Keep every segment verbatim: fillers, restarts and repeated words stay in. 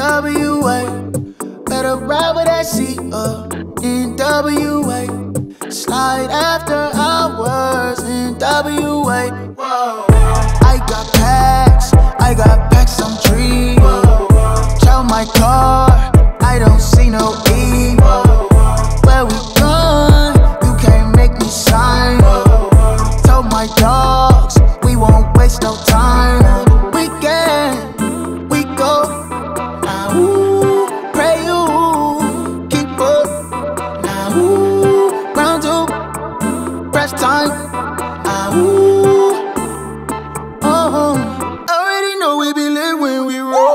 W A. Better ride with that C, uh, N W A. Slide after hours in W A. Whoa. I got packs, I got packs on tree. Chow my car, I don't see no E. Where we going? You can't make me sign. Told my dogs, we won't waste no time. Weekend, we go. Now ooh, pray you keep up. Now ooh, round two, press time. Now ooh, oh, already know we be lit when we roll.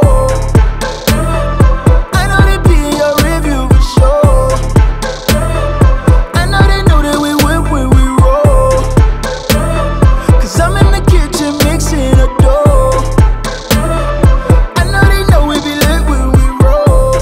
I know they be in your review for sure. I know they know that we whip when we roll. Cause I'm in the kitchen mixing a dough. I know they know we be lit when we roll.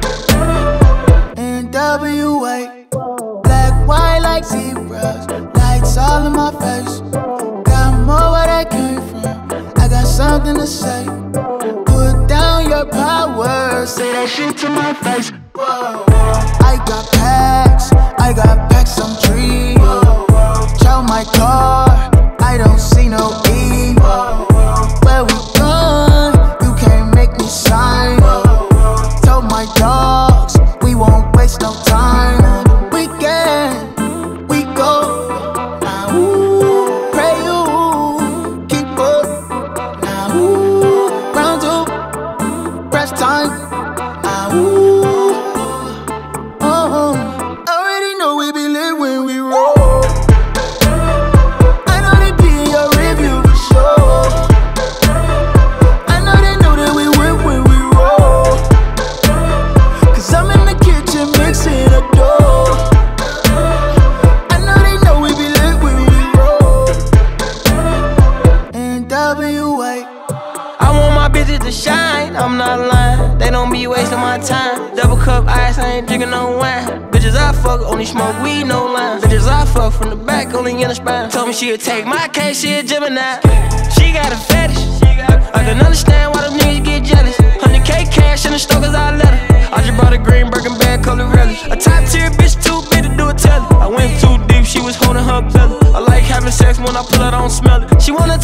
N W A. Black, white like zebras, lights all in my face. Got more where that came from, I got something to say. Put down your power, say that shit to my face. Whoa. I got packs, I got packs on tree. Chow my car, I don't see no E. Where we going? You can't make me sign. Told my dogs, we won't waste no time. Weekend, we go. Now ooh, pray you keep up. Now ooh, round two, press time. Now ooh, oh, already know we be lit when we roll. I know they be in your review for sure. I know they know that we whip when we roll. Cause I'm in the kitchen mixing a dough. I know they know we be lit when we roll. N W A. I want my bitches to shine, I'm not lying. They don't be wasting my time. Double cup ice, I ain't drinking no wine. Bitches I fuck, only smoke weed, no lime. Bitches I fuck from the back, only in the spine. Told me she'd take my case, she a Gemini. She got a fetish, I can understand why them niggas get jealous. one hundred K cash in the store cause I let her. I just brought a green Birkin bag, color relish. A top tier bitch too big to do a telly. I went too deep, she was holding her belly. I like having sex when I pull it, I don't smell it. She wanna